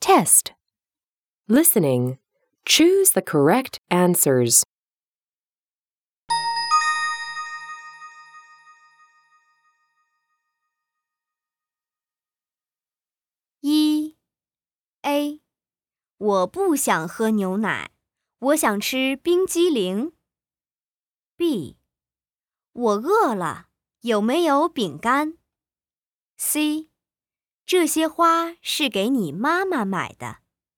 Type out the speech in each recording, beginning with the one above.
Test. Listening. Choose the correct answers. 1A 我不想喝牛奶，我想吃冰激凌。B 我饿了，有没有饼干？ C 这些花是给你妈妈买的。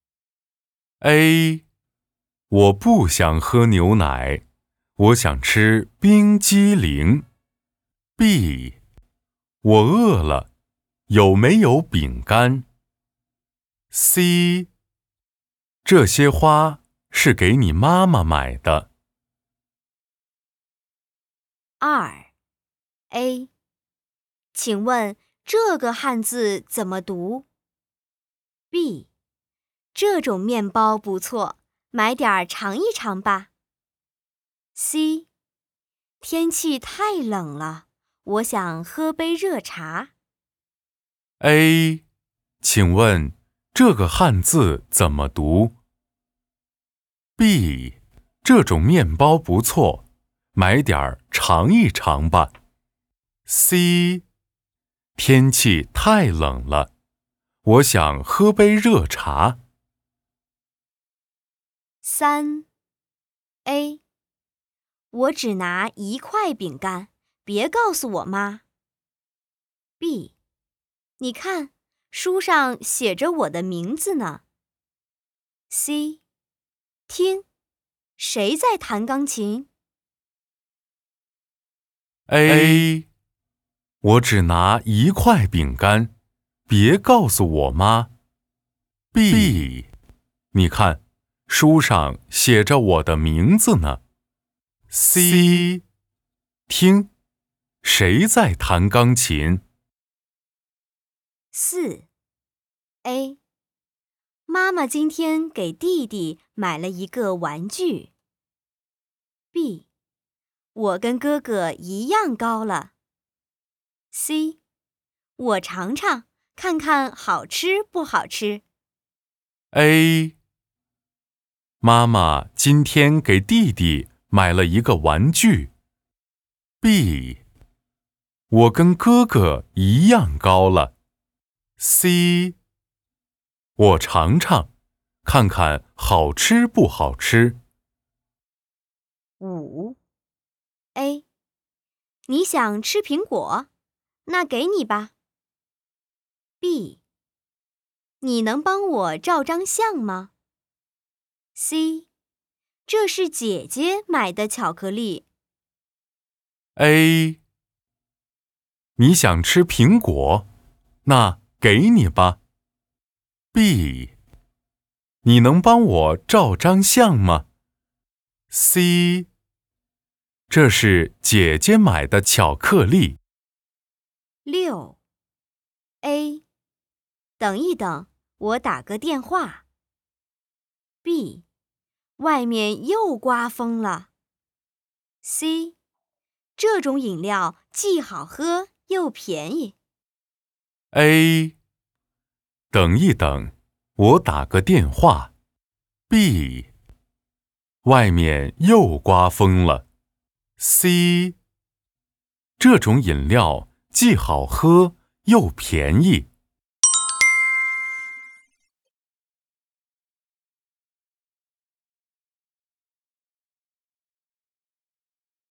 A 我不想喝牛奶，我想吃冰激凌。B 我饿了，有没有饼干？ C 这些花是给你妈妈买的。 2A 请问这个汉字怎么读？ B 这种面包不错，买点儿尝一尝吧。 C 天气太冷了，我想喝杯热茶。 A 请问这个汉字怎么读？ B 这种面包不错，买点儿尝一尝吧。 C 天气太冷了，我想喝杯热茶。 3A 我只拿1块饼干，别告诉我妈。 B 你看，书上写着我的名字呢。 C 听，谁在弹钢琴？ A 我只拿1块饼干，别告诉我妈。 B 你看，书上写着我的名字呢。 C 听，谁在弹钢琴？ 4A 妈妈今天给弟弟买了一个玩具。 B 我跟哥哥一样高了。 C 我尝尝，看看好吃不好吃。 A 妈妈今天给弟弟买了一个玩具。 B 我跟哥哥一样高了。 C 我尝尝，看看好吃不好吃。 5A 你想吃苹果？那给你吧。 B 你能帮我照张相吗？ C 这是姐姐买的巧克力。 A 你想吃苹果？那给你吧。 B 你能帮我照张相吗？ C 这是姐姐买的巧克力。 6A 等一等，我打个电话。 B 外面又刮风了。 C 这种饮料既好喝又便宜。 A 等一等，我打个电话。 B 外面又刮风了。 C 这种饮料既好喝又便宜。